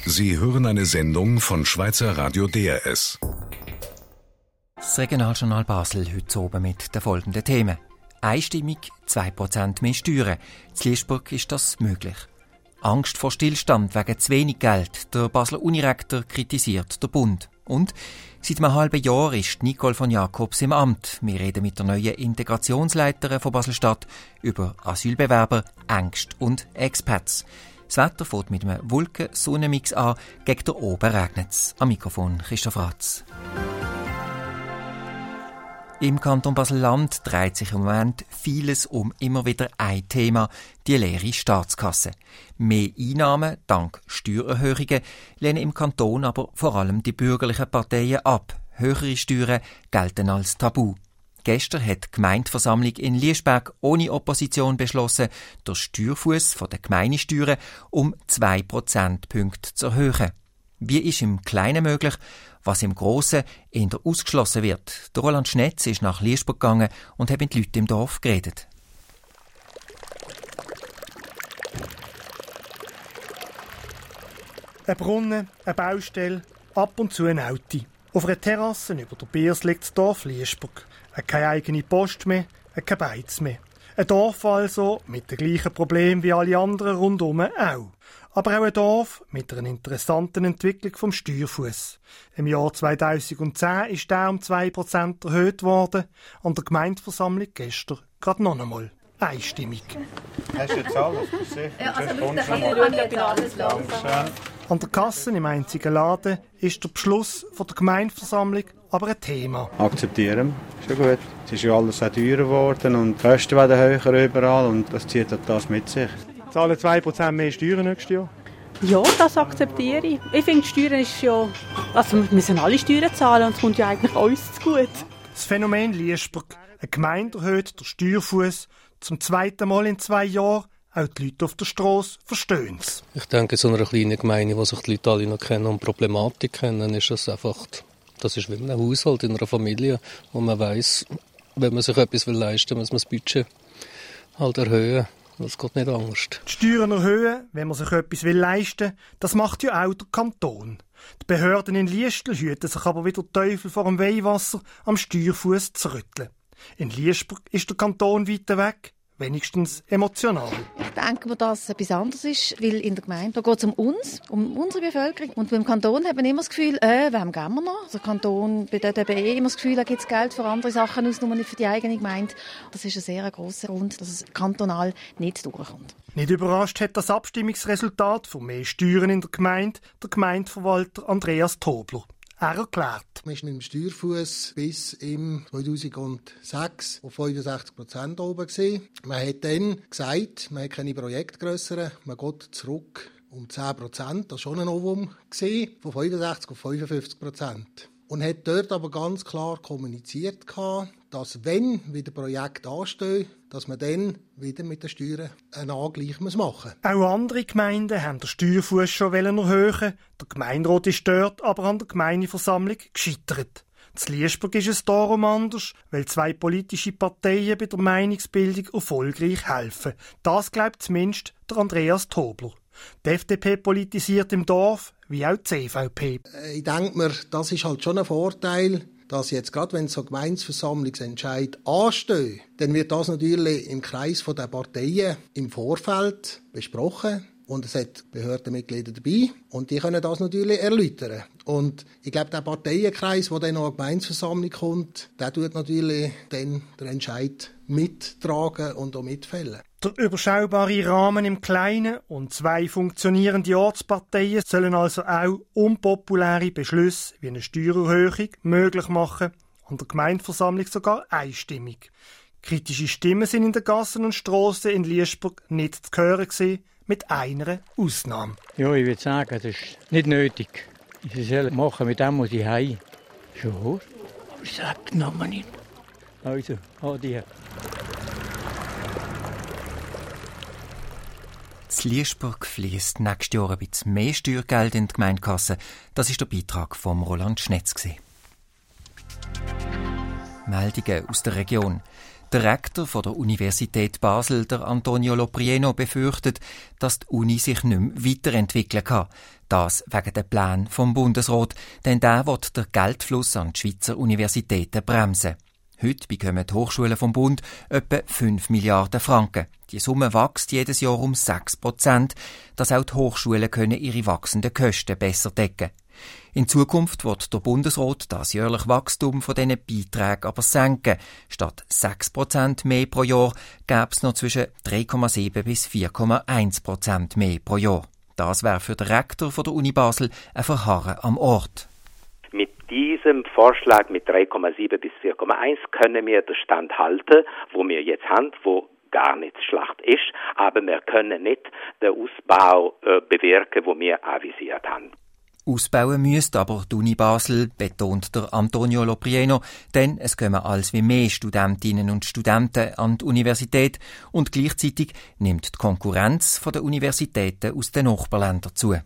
Sie hören eine Sendung von Schweizer Radio DRS. Das Regionaljournal Basel heute oben mit den folgenden Themen. Einstimmig 2% mehr Steuern. In Liesburg ist das möglich. Angst vor Stillstand wegen zu wenig Geld. Der Basler Unirektor kritisiert den Bund. Und seit einem halben Jahr ist Nicole von Jakobs im Amt. Wir reden mit der neuen Integrationsleiterin von Basel-Stadt über Asylbewerber, Ängste und Expats. Das Wetter fängt mit einem Wolken-Sonnenmix an, gegen den Oben regnet es. Am Mikrofon Christoph Ratz. Im Kanton Basel-Land dreht sich im Moment vieles um immer wieder ein Thema, die leere Staatskasse. Mehr Einnahmen dank Steuererhöhungen lehnen im Kanton aber vor allem die bürgerlichen Parteien ab. Höhere Steuern gelten als Tabu. Gestern hat die Gemeindeversammlung in Liesberg ohne Opposition beschlossen, den Steuerfuss der Gemeindesteuern um 2 Prozentpunkte zu erhöhen. Wie ist im Kleinen möglich, was im Grossen eher ausgeschlossen wird? Der Roland Schnetz ist nach Liesberg gegangen und hat mit den Leuten im Dorf geredet. Ein Brunnen, eine Baustelle, ab und zu ein Auto. Auf einer Terrasse über der Biers liegt das Dorf Liesberg. Keine eigene Post mehr, kein Beiz mehr. Ein Dorf also mit den gleichen Problemen wie alle anderen rundum auch. Aber auch ein Dorf mit einer interessanten Entwicklung vom Steuerfuss. Im Jahr 2010 ist der um 2% erhöht worden, an der Gemeindeversammlung gestern gerade noch einmal. Einstimmig. Hast du jetzt alles? Ja, alles langsam. An der Kasse im einzigen Laden ist der Beschluss von der Gemeindeversammlung aber ein Thema. Akzeptieren, ist ja gut. Es ist ja alles sehr teurer geworden und die Kosten werden höher überall und das zieht das mit sich. Zahlen 2% mehr Steuern nächstes Jahr? Ja, das akzeptiere ich. Ich finde, Steuern ist ja... Also wir müssen alle Steuern zahlen und es kommt ja eigentlich uns zu gut. Das Phänomen Liesberg. Eine Gemeinde erhöht den Steuerfuss zum zweiten Mal in 2 Jahren. Auch die Leute auf der Strasse verstehen es. Ich denke, in so einer kleinen Gemeinde, wo sich die Leute alle noch kennen und Problematik kennen, ist das einfach... Das ist wie in einem Haushalt, in einer Familie, wo man weiss, wenn man sich etwas leisten will, muss man das Budget halt erhöhen. Das geht nicht anders. Die Steuern erhöhen, wenn man sich etwas leisten will, das macht ja auch der Kanton. Die Behörden in Liestel hüten sich aber wieder Teufel vor dem Weihwasser am Steuerfuss zu rütteln. In Liesberg ist der Kanton weiter weg, wenigstens emotional. Ich denke, dass es etwas anderes ist, weil in der Gemeinde geht es um uns, um unsere Bevölkerung. Und beim Kanton haben wir immer das Gefühl, wem geben wir noch? Der Kanton bedeutet immer das Gefühl, da gibt es Geld für andere Sachen aus, nur nicht für die eigene Gemeinde. Das ist ein sehr grosser Grund, dass es kantonal nicht durchkommt. Nicht überrascht hat das Abstimmungsresultat von mehr Steuern in der Gemeinde der Gemeindeverwalter Andreas Tobler. Er erklärt. Man ist mit dem Steuerfuss bis im 2006 auf 65% oben gewesen. Man hat dann gesagt, man hat keine Projektgrösseren, man geht zurück um 10%. Das war schon ein Novum gewesen, von 65 auf 55%. Und hat dort aber ganz klar kommuniziert, dass wenn wieder Projekte anstehen, dass man dann wieder mit den Steuern einen Angleich machen muss. Auch andere Gemeinden haben den Steuerfuss schon erhöhen. Der Gemeinderat ist dort aber an der Gemeindeversammlung gescheitert. In Liesberg ist es darum anders, weil 2 politische Parteien bei der Meinungsbildung erfolgreich helfen. Das glaubt zumindest der Andreas Tobler. Die FDP politisiert im Dorf, wie auch die CVP. Ich denke mir, das ist halt schon ein Vorteil, dass jetzt gerade wenn so Gemeindeversammlungsentscheid anstehen, dann wird das natürlich im Kreis der Parteien im Vorfeld besprochen. Und es hat Behördenmitglieder dabei und die können das natürlich erläutern. Und ich glaube, der Parteienkreis, der dann an die Gemeindeversammlung kommt, der tut natürlich dann den Entscheid mittragen und auch mitfällen. Der überschaubare Rahmen im Kleinen und 2 funktionierende Ortsparteien sollen also auch unpopuläre Beschlüsse wie eine Steuererhöhung möglich machen, an der Gemeindeversammlung sogar einstimmig. Kritische Stimmen sind in den Gassen und Strassen in Liesberg nicht zu hören gewesen, mit einer Ausnahme. Ja, ich würde sagen, das ist nicht nötig. Sie sollen machen mit dem, was sie haben. Schon, aber ich sage den Namen nicht. Also, adieu. In Liesberg fließt nächstes Jahr ein bisschen mehr Steuergeld in die Gemeindekasse. Das war der Beitrag von Roland Schnetz. Meldungen aus der Region. Der Rektor von der Universität Basel, der Antonio Loprieno, befürchtet, dass die Uni sich nicht mehr weiterentwickeln kann. Das wegen der Pläne vom Bundesrat, denn der will den Geldfluss an die Schweizer Universitäten bremsen. Heute bekommen die Hochschulen vom Bund etwa 5 Milliarden Franken. Die Summe wächst jedes Jahr um 6%, dass auch die Hochschulen können ihre wachsenden Kosten besser decken. In Zukunft wird der Bundesrat das jährliche Wachstum von diesen Beiträgen aber senken. Statt 6% mehr pro Jahr gäbe es noch zwischen 3,7 bis 4,1% mehr pro Jahr. Das wäre für den Rektor von der Uni Basel ein Verharren am Ort. Mit diesem Vorschlag mit 3,7 bis 4,1 können wir den Stand halten, wo wir jetzt haben, wo gar nicht schlecht ist, aber wir können nicht den Ausbau bewirken, wo wir avisiert haben. Ausbauen müsste aber die Uni Basel, betont der Antonio Loprieno, denn es kommen als wie mehr Studentinnen und Studenten an die Universität und gleichzeitig nimmt die Konkurrenz von den Universitäten aus den Nachbarländern zu.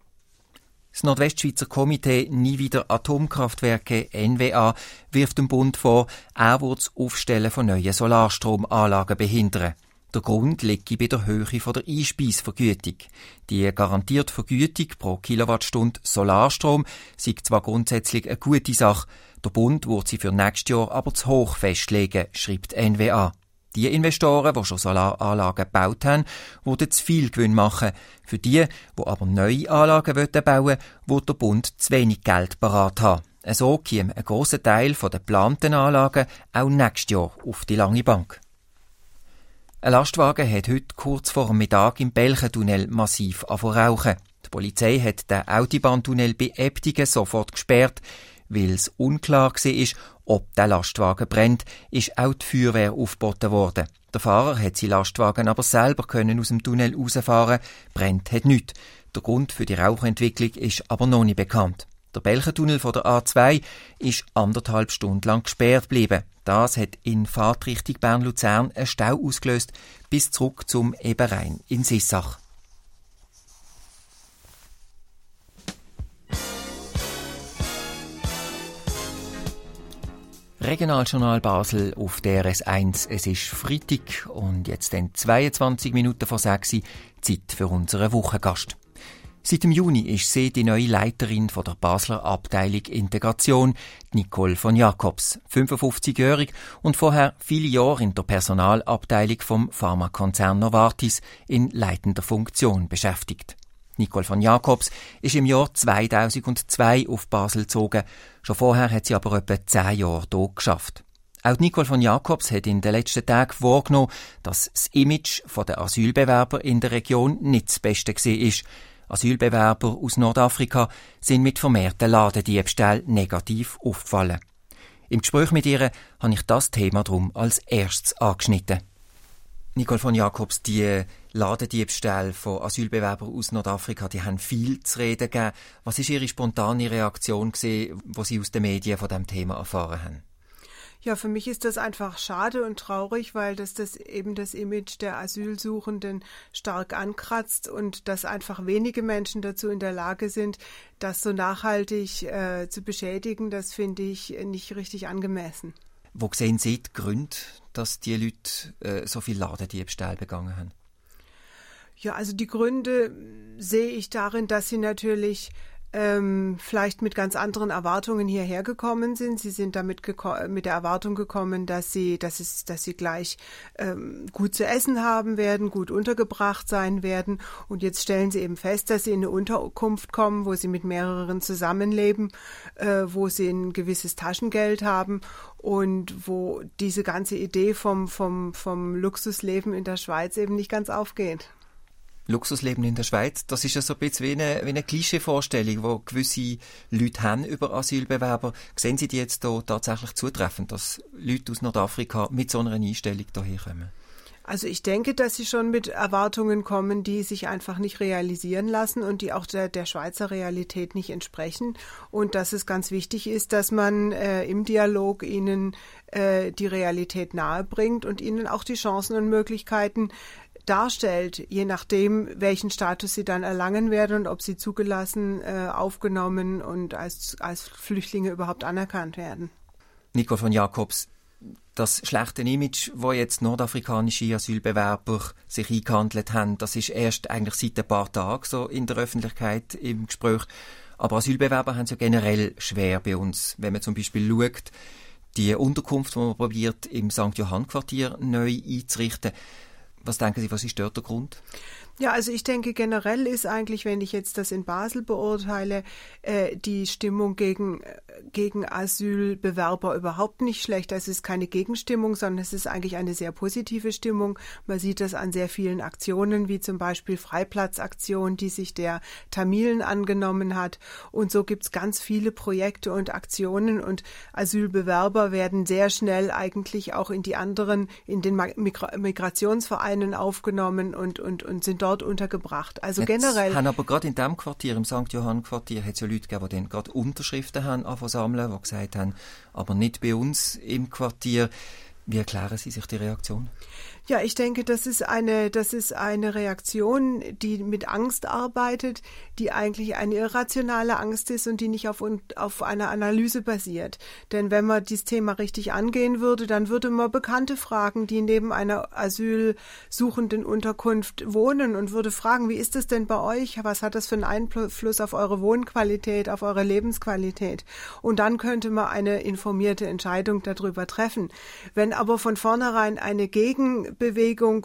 Das Nordwestschweizer Komitee Nie wieder Atomkraftwerke NWA wirft dem Bund vor, er würde das Aufstellen von neuen Solarstromanlagen behindern. Der Grund liegt bei der Höhe der Einspeisvergütung. Die garantierte Vergütung pro Kilowattstunde Solarstrom sei zwar grundsätzlich eine gute Sache, der Bund würde sie für nächstes Jahr aber zu hoch festlegen, schreibt NWA. Die Investoren, die schon Solaranlagen gebaut haben, würden zu viel Gewinn machen. Für die aber neue Anlagen bauen wollen, wird der Bund zu wenig Geld parat haben. So käme ein grosser Teil der geplanten Anlagen auch nächstes Jahr auf die lange Bank. Ein Lastwagen hat heute kurz vor dem Mittag im Belchentunnel massiv rauchen. Die Polizei hat den Autobahntunnel bei Äbtigen sofort gesperrt. Weil es unklar war, ob der Lastwagen brennt, ist auch die Feuerwehr aufgeboten worden. Der Fahrer hat seinen Lastwagen aber selber aus dem Tunnel rausfahren. Brennt hat nichts. Der Grund für die Rauchentwicklung ist aber noch nicht bekannt. Der Belchentunnel von der A2 ist 1,5 Stunden lang gesperrt geblieben. Das hat in Fahrtrichtung Bern-Luzern einen Stau ausgelöst, bis zurück zum Eberein in Sissach. Regionaljournal Basel auf DRS 1. Es ist Freitag und jetzt dann 22 Minuten vor 6 Uhr, Zeit für unseren Wochengast. Seit dem Juni ist sie die neue Leiterin von der Basler Abteilung Integration, Nicole von Jakobs, 55-jährig und vorher viele Jahre in der Personalabteilung vom Pharmakonzern Novartis in leitender Funktion beschäftigt. Nicole von Jakobs ist im Jahr 2002 auf Basel gezogen. Schon vorher hat sie aber etwa 10 Jahre hier geschafft. Auch Nicole von Jakobs hat in den letzten Tagen wahrgenommen, dass das Image der Asylbewerber in der Region nicht das Beste war. Asylbewerber aus Nordafrika sind mit vermehrten Ladendiebstählen negativ aufgefallen. Im Gespräch mit ihr habe ich das Thema darum als erstes angeschnitten. Nicole von Jakobs, die Ladendiebstähle von Asylbewerbern aus Nordafrika, die haben viel zu reden gegeben. Was war Ihre spontane Reaktion, als Sie aus den Medien von diesem Thema erfahren haben? Ja, für mich ist das einfach schade und traurig, weil das eben das Image der Asylsuchenden stark ankratzt und dass einfach wenige Menschen dazu in der Lage sind, das so nachhaltig zu beschädigen. Das finde ich nicht richtig angemessen. Wo sehen Sie die Gründe, dass die Leute so viel Ladendiebstähle begangen haben? Ja, also die Gründe sehe ich darin, dass sie natürlich vielleicht mit ganz anderen Erwartungen hierher gekommen sind. Sie sind damit mit der Erwartung gekommen, dass sie gleich gut zu essen haben werden, gut untergebracht sein werden. Und jetzt stellen sie eben fest, dass sie in eine Unterkunft kommen, wo sie mit mehreren zusammenleben, wo sie ein gewisses Taschengeld haben und wo diese ganze Idee vom Luxusleben in der Schweiz eben nicht ganz aufgeht. Luxusleben in der Schweiz, das ist ja so ein bisschen wie eine Klischee-Vorstellung, die gewisse Leute haben über Asylbewerber. Sehen Sie die jetzt hier tatsächlich zutreffend, dass Leute aus Nordafrika mit so einer Einstellung hierher kommen? Also ich denke, dass sie schon mit Erwartungen kommen, die sich einfach nicht realisieren lassen und die auch der Schweizer Realität nicht entsprechen. Und dass es ganz wichtig ist, dass man im Dialog ihnen die Realität nahebringt und ihnen auch die Chancen und Möglichkeiten darstellt, je nachdem, welchen Status sie dann erlangen werden und ob sie zugelassen, aufgenommen und als Flüchtlinge überhaupt anerkannt werden. Nicole von Jakobs, Das schlechte Image, wo jetzt nordafrikanische Asylbewerber sich eingehandelt haben, das ist erst eigentlich seit ein paar Tagen so in der Öffentlichkeit im Gespräch. Aber Asylbewerber haben es ja generell schwer bei uns. Wenn man zum Beispiel schaut, die Unterkunft, die man probiert, im St. Johann-Quartier neu einzurichten. Was denken Sie, was ist dort der Grund? Ja, also ich denke, generell ist eigentlich, wenn ich jetzt das in Basel beurteile, die Stimmung gegen Asylbewerber überhaupt nicht schlecht. Es ist keine Gegenstimmung, sondern es ist eigentlich eine sehr positive Stimmung. Man sieht das an sehr vielen Aktionen, wie zum Beispiel Freiplatzaktion, die sich der Tamilen angenommen hat. Und so gibt's ganz viele Projekte und Aktionen und Asylbewerber werden sehr schnell eigentlich auch in den Migrationsvereinen aufgenommen und sind dort untergebracht. Also jetzt generell. Haben aber gerade in diesem Quartier, im St. Johann-Quartier, hat es ja Leute gegeben, die dann gerade Unterschriften haben sammeln, die gesagt haben, aber nicht bei uns im Quartier. Wie erklären Sie sich die Reaktion? Ja, ich denke, das ist eine Reaktion, die mit Angst arbeitet, die eigentlich eine irrationale Angst ist und die nicht auf einer Analyse basiert. Denn wenn man dieses Thema richtig angehen würde, dann würde man Bekannte fragen, die neben einer asylsuchenden Unterkunft wohnen und würde fragen, wie ist es denn bei euch? Was hat das für einen Einfluss auf eure Wohnqualität, auf eure Lebensqualität? Und dann könnte man eine informierte Entscheidung darüber treffen. Wenn aber von vornherein eine Gegenbewegung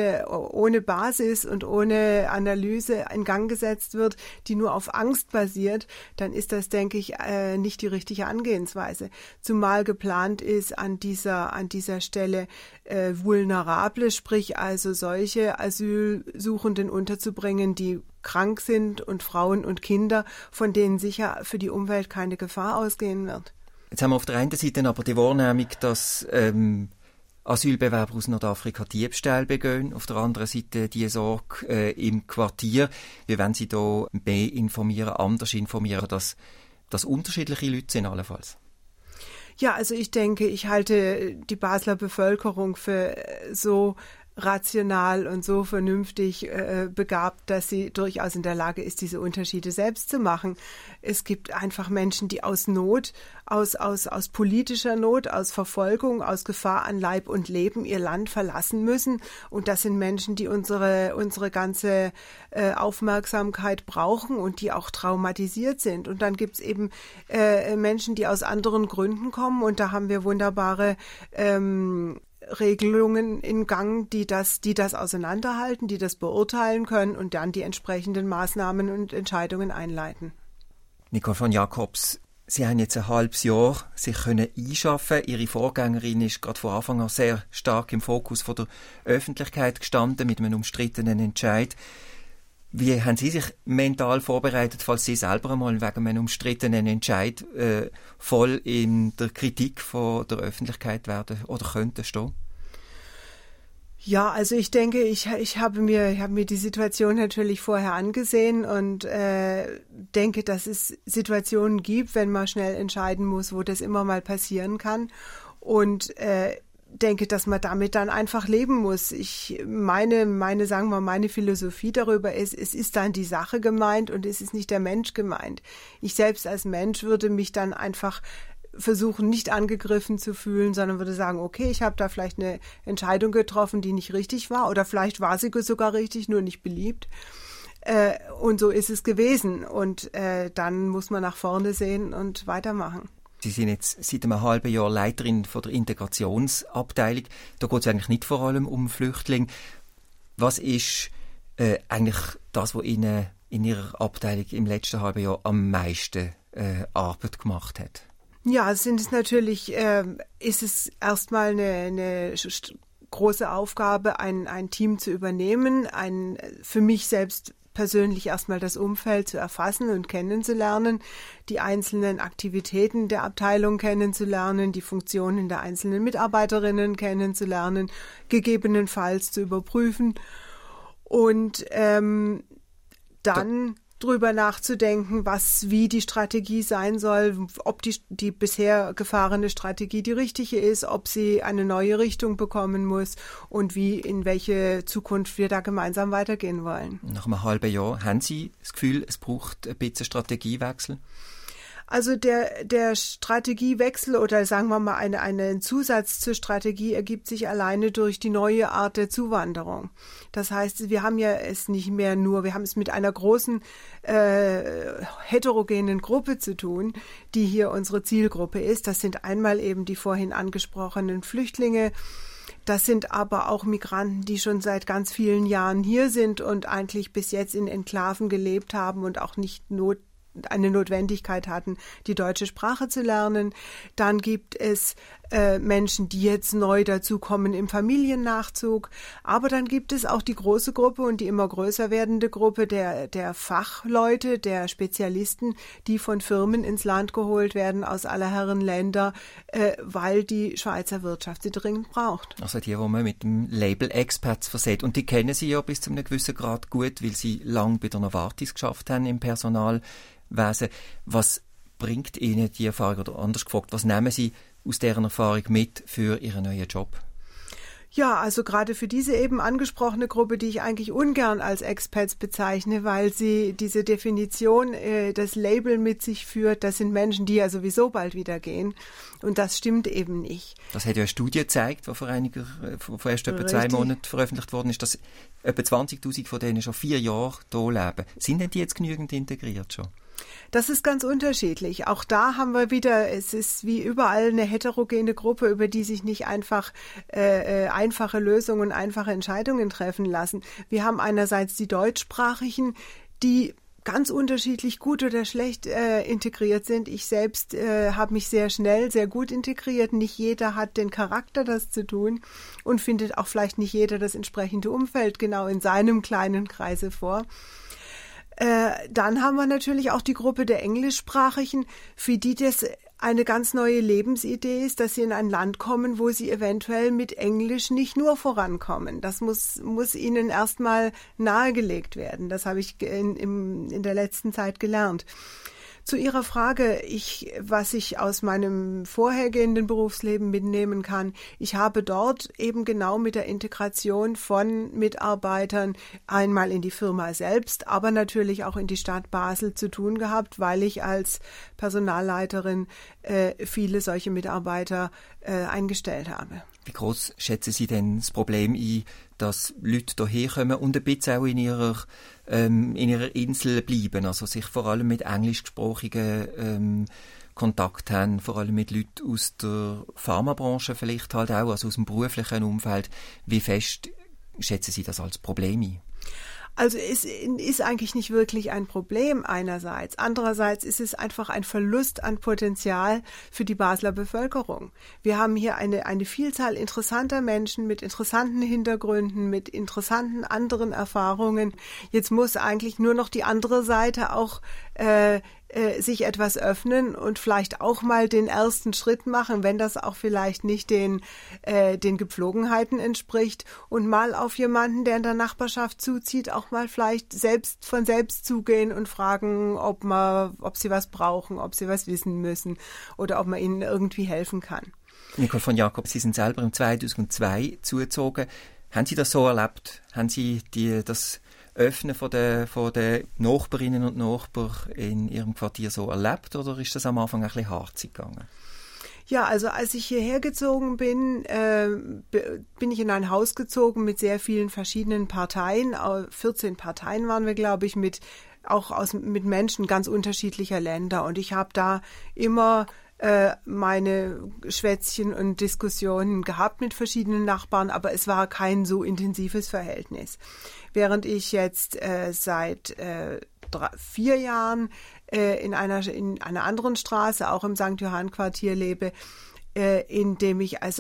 ohne Basis und ohne Analyse in Gang gesetzt wird, die nur auf Angst basiert, dann ist das, denke ich, nicht die richtige Angehensweise. Zumal geplant ist an dieser Stelle Vulnerable, sprich also solche Asylsuchenden unterzubringen, die krank sind und Frauen und Kinder, von denen sicher für die Umwelt keine Gefahr ausgehen wird. Jetzt haben wir auf der einen Seite aber die Wahrnehmung, dass Asylbewerber aus Nordafrika Diebstahl begehen, auf der anderen Seite die Sorge im Quartier. Wie wollen Sie da mehr informieren, anders informieren, dass unterschiedliche Leute sind allenfalls? Ja, also ich denke, ich halte die Basler Bevölkerung für so rational und so vernünftig begabt, dass sie durchaus in der Lage ist, diese Unterschiede selbst zu machen. Es gibt einfach Menschen, die aus Not, aus politischer Not, aus Verfolgung, aus Gefahr an Leib und Leben ihr Land verlassen müssen. Und das sind Menschen, die unsere ganze Aufmerksamkeit brauchen und die auch traumatisiert sind. Und dann gibt's eben Menschen, die aus anderen Gründen kommen. Und da haben wir wunderbare Regelungen in Gang, die das auseinanderhalten, die das beurteilen können und dann die entsprechenden Maßnahmen und Entscheidungen einleiten. Nicole von Jakobs, Sie haben jetzt ein halbes Jahr sich können einschaffen. Ihre Vorgängerin ist gerade von Anfang an sehr stark im Fokus von der Öffentlichkeit gestanden mit einem umstrittenen Entscheid. Wie haben Sie sich mental vorbereitet, falls Sie selber einmal wegen einem umstrittenen Entscheid voll in der Kritik von der Öffentlichkeit werden oder könnten stehen? Ja, also ich denke, ich habe mir die Situation natürlich vorher angesehen und denke, dass es Situationen gibt, wenn man schnell entscheiden muss, wo das immer mal passieren kann. Und denke, dass man damit dann einfach leben muss. Meine Philosophie darüber ist, es ist dann die Sache gemeint und es ist nicht der Mensch gemeint. Ich selbst als Mensch würde mich dann einfach versuchen, nicht angegriffen zu fühlen, sondern würde sagen, okay, ich habe da vielleicht eine Entscheidung getroffen, die nicht richtig war oder vielleicht war sie sogar richtig, nur nicht beliebt. Und so ist es gewesen. Und dann muss man nach vorne sehen und weitermachen. Sie sind jetzt seit einem halben Jahr Leiterin von der Integrationsabteilung. Da geht es eigentlich nicht vor allem um Flüchtlinge. Was ist eigentlich das, was Ihnen in Ihrer Abteilung im letzten halben Jahr am meisten Arbeit gemacht hat? Ja, ist es erstmal eine große Aufgabe, ein Team zu übernehmen, für mich selbst persönlich erstmal das Umfeld zu erfassen und kennenzulernen, die einzelnen Aktivitäten der Abteilung kennenzulernen, die Funktionen der einzelnen Mitarbeiterinnen kennenzulernen, gegebenenfalls zu überprüfen und dann drüber nachzudenken, wie die Strategie sein soll, ob die bisher gefahrene Strategie die richtige ist, ob sie eine neue Richtung bekommen muss und in welche Zukunft wir da gemeinsam weitergehen wollen. Nach einem halben Jahr haben Sie das Gefühl, es braucht ein bisschen Strategiewechsel? Also der Strategiewechsel oder sagen wir mal einen Zusatz zur Strategie ergibt sich alleine durch die neue Art der Zuwanderung. Das heißt, wir haben ja es nicht mehr nur, wir haben es mit einer großen heterogenen Gruppe zu tun, die hier unsere Zielgruppe ist. Das sind einmal eben die vorhin angesprochenen Flüchtlinge. Das sind aber auch Migranten, die schon seit ganz vielen Jahren hier sind und eigentlich bis jetzt in Enklaven gelebt haben und auch nicht eine Notwendigkeit hatten, die deutsche Sprache zu lernen. Dann gibt es Menschen, die jetzt neu dazukommen im Familiennachzug. Aber dann gibt es auch die große Gruppe und die immer größer werdende Gruppe der Fachleute, der Spezialisten, die von Firmen ins Land geholt werden aus aller Herren Länder, weil die Schweizer Wirtschaft sie dringend braucht. Also die man mit dem Label Experts versät. Und die kennen sie ja bis zu einem gewissen Grad gut, weil sie lange bei der Novartis geschafft haben im Personalwesen. Was bringt Ihnen die Erfahrung, oder anders gefragt, was nehmen Sie aus deren Erfahrung mit für Ihren neuen Job? Ja, also gerade für diese eben angesprochene Gruppe, die ich eigentlich ungern als Experts bezeichne, weil sie diese Definition, das Label mit sich führt, das sind Menschen, die ja sowieso bald wieder gehen. Und das stimmt eben nicht. Das hat ja eine Studie gezeigt, die vor erst etwa 2 Monaten veröffentlicht worden ist, dass etwa 20'000 von denen schon 4 Jahre hier leben. Sind denn die jetzt genügend integriert schon? Das ist ganz unterschiedlich. Auch da haben wir wieder, es ist wie überall eine heterogene Gruppe, über die sich nicht einfach einfache Lösungen, einfache Entscheidungen treffen lassen. Wir haben einerseits die Deutschsprachigen, die ganz unterschiedlich gut oder schlecht integriert sind. Ich selbst habe mich sehr schnell, sehr gut integriert. Nicht jeder hat den Charakter, das zu tun, und findet auch vielleicht nicht jeder das entsprechende Umfeld genau in seinem kleinen Kreise vor. Dann haben wir natürlich auch die Gruppe der Englischsprachigen, für die das eine ganz neue Lebensidee ist, dass sie in ein Land kommen, wo sie eventuell mit Englisch nicht nur vorankommen. Das muss ihnen erstmal nahegelegt werden. Das habe ich in der letzten Zeit gelernt. Zu Ihrer Frage, was ich aus meinem vorhergehenden Berufsleben mitnehmen kann, ich habe dort eben genau mit der Integration von Mitarbeitern einmal in die Firma selbst, aber natürlich auch in die Stadt Basel zu tun gehabt, weil ich als Personalleiterin viele solche Mitarbeiter eingestellt habe. Wie groß schätzen Sie denn das Problem ein, dass Leute hierher kommen und ein bisschen auch in ihrer Insel bleiben, also sich vor allem mit englischsprachigen Kontakt haben, vor allem mit Leuten aus der Pharmabranche vielleicht halt auch, also aus dem beruflichen Umfeld. Wie fest schätzen Sie das als Problem ein? Also es ist eigentlich nicht wirklich ein Problem einerseits. Andererseits ist es einfach ein Verlust an Potenzial für die Basler Bevölkerung. Wir haben hier eine Vielzahl interessanter Menschen mit interessanten Hintergründen, mit interessanten anderen Erfahrungen. Jetzt muss eigentlich nur noch die andere Seite auch sich etwas öffnen und vielleicht auch mal den ersten Schritt machen, wenn das auch vielleicht nicht den Gepflogenheiten entspricht, und mal auf jemanden, der in der Nachbarschaft zuzieht, auch mal vielleicht von selbst zugehen und fragen, ob sie was brauchen, ob sie was wissen müssen oder ob man ihnen irgendwie helfen kann. Nicole von Jakob, Sie sind selber im 2002 zugezogen. Haben Sie das so erlebt? Haben Sie das Öffnen von den Nachbarinnen und Nachbarn in Ihrem Quartier so erlebt, oder ist das am Anfang ein bisschen hart gegangen? Ja, also als ich hierher gezogen bin, bin ich in ein Haus gezogen mit sehr vielen verschiedenen Parteien. 14 Parteien waren wir, glaube ich, mit Menschen ganz unterschiedlicher Länder. Und ich habe da immer meine Schwätzchen und Diskussionen gehabt mit verschiedenen Nachbarn, aber es war kein so intensives Verhältnis. Während ich jetzt seit 4 Jahren in einer anderen Straße, auch im St. Johann Quartier lebe, in der ich also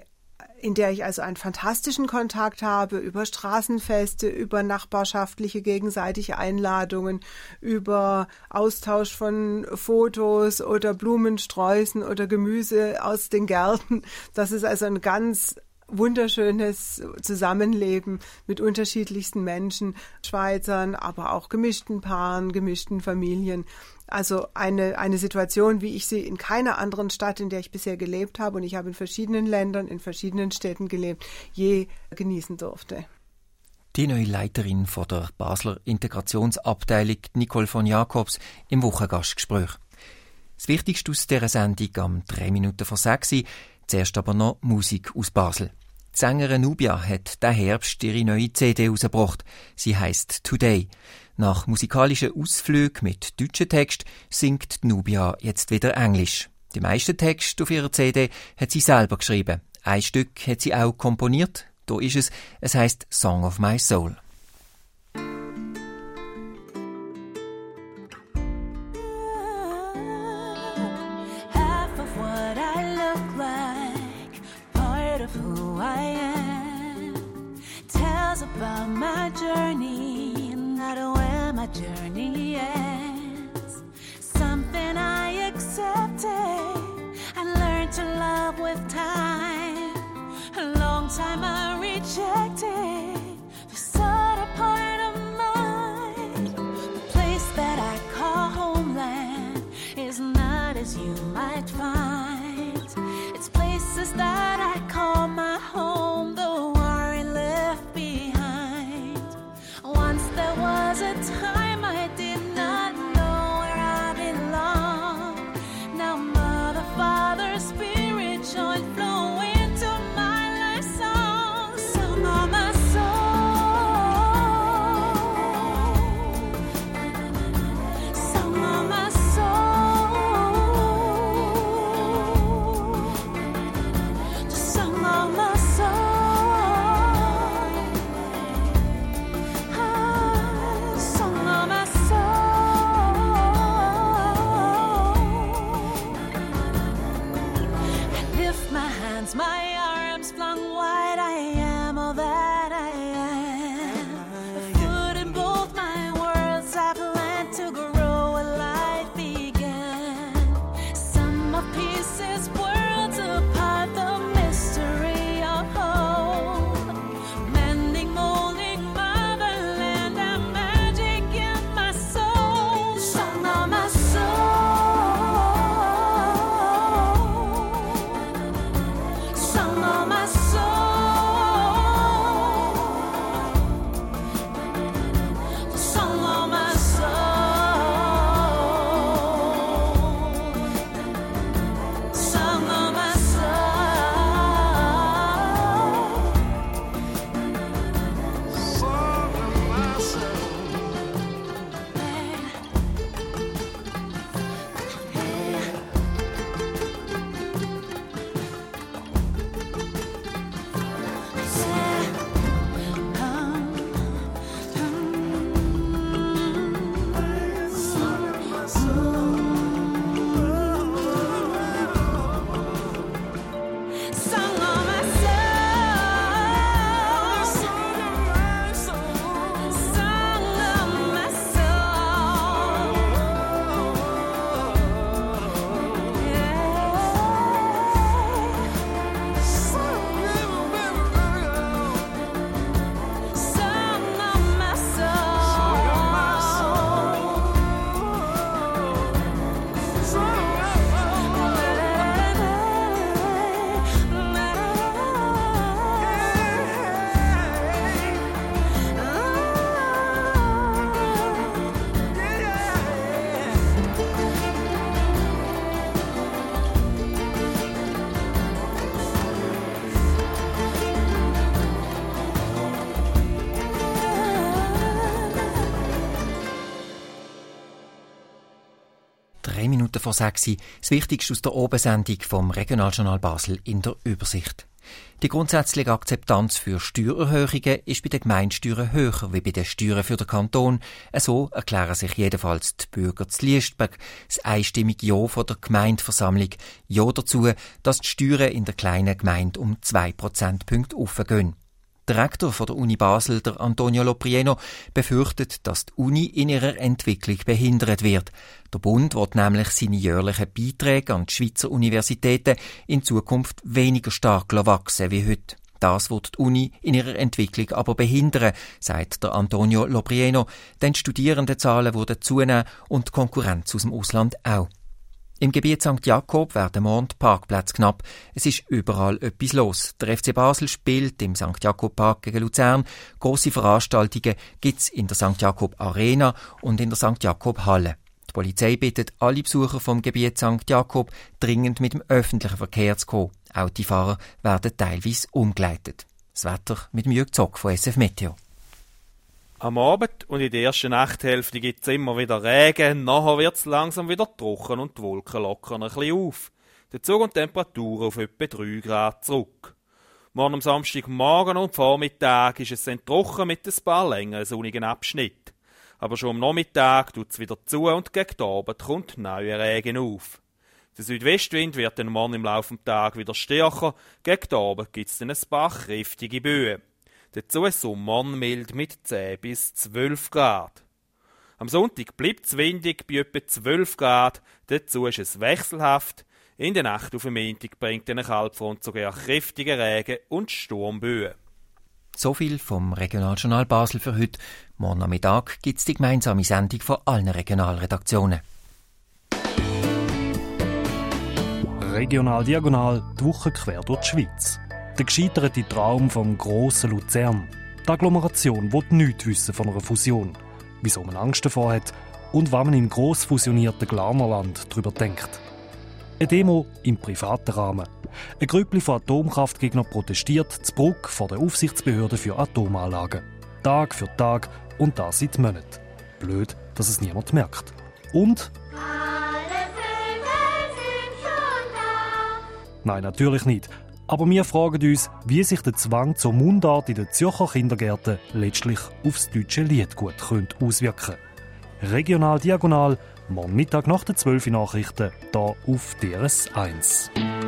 einen fantastischen Kontakt habe über Straßenfeste, über nachbarschaftliche gegenseitige Einladungen, über Austausch von Fotos oder Blumensträußen oder Gemüse aus den Gärten. Das ist also ein ganz wunderschönes Zusammenleben mit unterschiedlichsten Menschen, Schweizern, aber auch gemischten Paaren, gemischten Familien. Also eine Situation, wie ich sie in keiner anderen Stadt, in der ich bisher gelebt habe, und ich habe in verschiedenen Ländern, in verschiedenen Städten gelebt, je genießen durfte. Die neue Leiterin von der Basler Integrationsabteilung, Nicole von Jakobs, im Wochengastgespräch. Das Wichtigste aus dieser Sendung am 3 Minuten vor 6 Uhr. Zuerst aber noch Musik aus Basel. Die Sängerin Nubia hat diesen Herbst ihre neue CD herausgebracht. Sie heisst «Today». Nach musikalischen Ausflügen mit deutschen Text singt Nubia jetzt wieder Englisch. Die meisten Texte auf ihrer CD hat sie selber geschrieben. Ein Stück hat sie auch komponiert. Da ist es heisst «Song of My Soul». About my journey, not where my journey ends. Something I accepted and learned to love with time. A long time I rejected the subtle part of mine. The place that I call homeland is not as you might find. It's places that I call my home, though aren't left behind. Once there was a time I did not know where I belong. Now Mother, Father, Spirit join flow into my life song. Song of my soul. Song of my soul. The song of my soul. My arms flung wide, I am all that I am. A foot in both my worlds, I plan to grow a life began. Some of pieces, worlds apart, the mystery of hope. Mending, molding, motherland, and magic in my soul. Song of my soul. Song of my soul. Song of my soul. Song of my Vor 6 Uhr, das Wichtigste aus der Obersendung vom Regionaljournal Basel in der Übersicht. Die grundsätzliche Akzeptanz für Steuererhöhungen ist bei den Gemeindesteuern höher wie bei den Steuern für den Kanton. So erklären sich jedenfalls die Bürger zu Liestberg. Das einstimmige Ja von der Gemeindeversammlung Ja dazu, dass die Steuern in der kleinen Gemeinde um 2 Prozentpunkte hochgehen. Der Rektor von der Uni Basel, der Antonio Loprieno, befürchtet, dass die Uni in ihrer Entwicklung behindert wird. Der Bund will nämlich seine jährlichen Beiträge an die Schweizer Universitäten in Zukunft weniger stark wachsen wie heute. Das wird die Uni in ihrer Entwicklung aber behindern, sagt der Antonio Loprieno, denn die Studierendenzahlen würden zunehmen und die Konkurrenz aus dem Ausland auch. Im Gebiet St. Jakob werden morgen die Parkplätze knapp. Es ist überall etwas los. Der FC Basel spielt im St. Jakob Park gegen Luzern. Grosse Veranstaltungen gibt's in der St. Jakob Arena und in der St. Jakob Halle. Die Polizei bittet alle Besucher vom Gebiet St. Jakob, dringend mit dem öffentlichen Verkehr zu kommen. Autofahrer werden teilweise umgeleitet. Das Wetter mit dem Jürg Zock von SF Meteo. Am Abend und in der ersten Nachthälfte gibt es immer wieder Regen, nachher wird es langsam wieder trocken und die Wolken lockern ein bisschen auf. Dazu gehen die Temperaturen auf etwa 3 Grad zurück. Morgen am Samstagmorgen und Vormittag ist es dann trocken mit ein paar längeren sonnigen Abschnitten. Aber schon am Nachmittag tut es wieder zu und gegen den Abend kommt neuer Regen auf. Der Südwestwind wird dann morgen im Laufe des Tages wieder stärker, gegen den Abend gibt es dann ein paar kräftige Böen. Dazu Sommer mild mit 10 bis 12 Grad. Am Sonntag bleibt es windig bei etwa 12 Grad, dazu ist es wechselhaft. In der Nacht auf den Montag bringt eine Kaltfront sogar kräftige Regen und Sturmböen. So viel vom Regionaljournal Basel für heute. Morgen Nachmittag gibt es die gemeinsame Sendung von allen Regionalredaktionen. Regional Diagonal, die Woche quer durch die Schweiz. Der gescheiterte Traum vom grossen Luzern. Die Agglomeration will nichts wissen von einer Fusion. Wieso man Angst davor hat und was man im gross fusionierten Glarnerland darüber denkt. Eine Demo im privaten Rahmen. Ein Grüppli von Atomkraftgegnern protestiert zu Bruck vor der Aufsichtsbehörde für Atomanlagen. Tag für Tag und das seit Monaten. Blöd, dass es niemand merkt. Und? Alle Vögel sind schon da. Nein, natürlich nicht. Aber wir fragen uns, wie sich der Zwang zur Mundart in den Zürcher Kindergärten letztlich aufs deutsche Liedgut auswirken könnte. Regional Diagonal, morgen Mittag nach den 12 Nachrichten, hier auf DRS 1.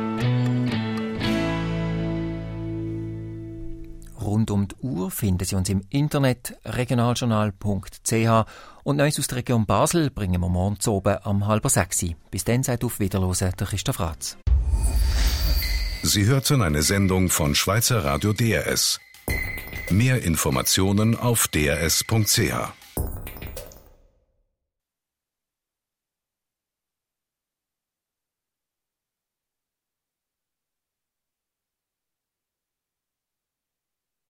Rund um die Uhr finden Sie uns im Internet regionaljournal.ch und Neues aus der Region Basel bringen wir morgen zu oben am 5:30. Bis dann seid auf Wiederhören, der Christoph Ratz. Sie hörten eine Sendung von Schweizer Radio DRS. Mehr Informationen auf drs.ch.